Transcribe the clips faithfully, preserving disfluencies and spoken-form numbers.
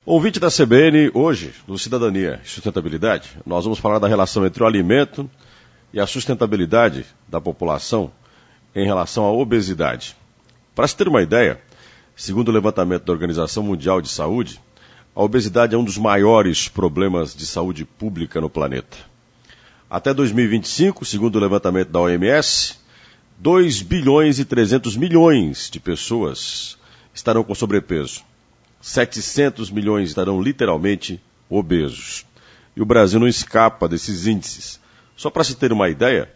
Ouvinte da C B N, hoje, no Cidadania e Sustentabilidade, nós vamos falar da relação entre o alimento e a sustentabilidade da população em relação à obesidade. Para se ter uma ideia, segundo o levantamento da Organização Mundial de Saúde, a obesidade é um dos maiores problemas de saúde pública no planeta. Até dois mil e vinte e cinco, segundo o levantamento da O M S, dois bilhões e trezentos milhões de pessoas estarão com sobrepeso. setecentos milhões estarão literalmente obesos. E o Brasil não escapa desses índices. Só para se ter uma ideia,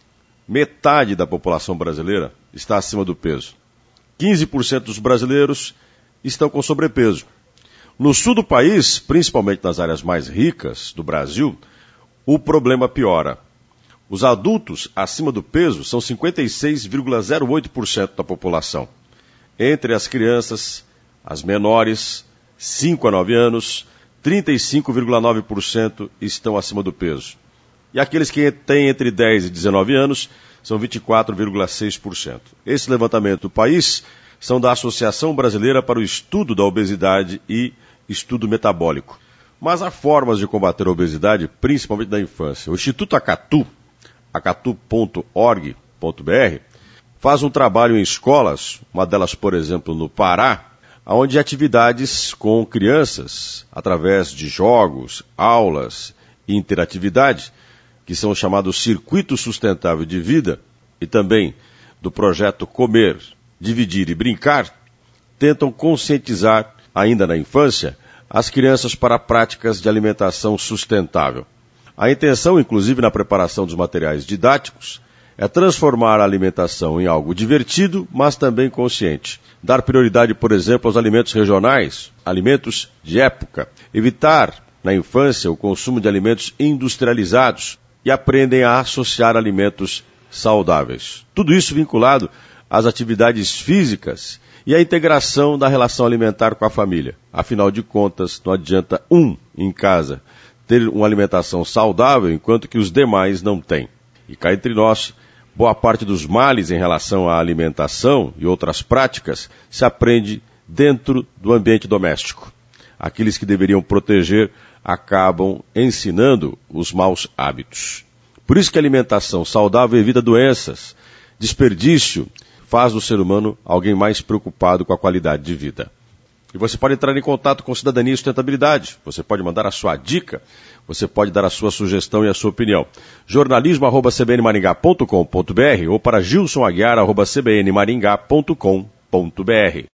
metade da população brasileira está acima do peso. quinze por cento dos brasileiros estão com sobrepeso. No sul do país, principalmente nas áreas mais ricas do Brasil, o problema piora. Os adultos acima do peso são cinquenta e seis vírgula zero oito por cento da população. Entre as crianças, as menores, cinco a nove anos, trinta e cinco vírgula nove por cento estão acima do peso. E aqueles que têm entre dez e dezenove anos são vinte e quatro vírgula seis por cento. Esse levantamento do país são da Associação Brasileira para o Estudo da Obesidade e Estudo Metabólico. Mas há formas de combater a obesidade, principalmente na infância. O Instituto Acatu, acatu ponto org ponto br, faz um trabalho em escolas, uma delas, por exemplo, no Pará, onde atividades com crianças, através de jogos, aulas e interatividade, que são chamados Circuito Sustentável de Vida, e também do projeto Comer, Dividir e Brincar, tentam conscientizar, ainda na infância, as crianças para práticas de alimentação sustentável. A intenção, inclusive na preparação dos materiais didáticos, é transformar a alimentação em algo divertido, mas também consciente. Dar prioridade, por exemplo, aos alimentos regionais, alimentos de época. Evitar, na infância, o consumo de alimentos industrializados e aprendem a associar alimentos saudáveis. Tudo isso vinculado às atividades físicas e à integração da relação alimentar com a família. Afinal de contas, não adianta um em casa ter uma alimentação saudável, enquanto que os demais não têm. E cá entre nós, boa parte dos males em relação à alimentação e outras práticas se aprende dentro do ambiente doméstico. Aqueles que deveriam proteger acabam ensinando os maus hábitos. Por isso que a alimentação saudável evita doenças, desperdício, faz do ser humano alguém mais preocupado com a qualidade de vida. E você pode entrar em contato com Cidadania e Sustentabilidade. Você pode mandar a sua dica, você pode dar a sua sugestão e a sua opinião. jornalismo arroba c b n maringá ponto com ponto b r ou para gilson aguiar arroba c b n maringá ponto com ponto b r.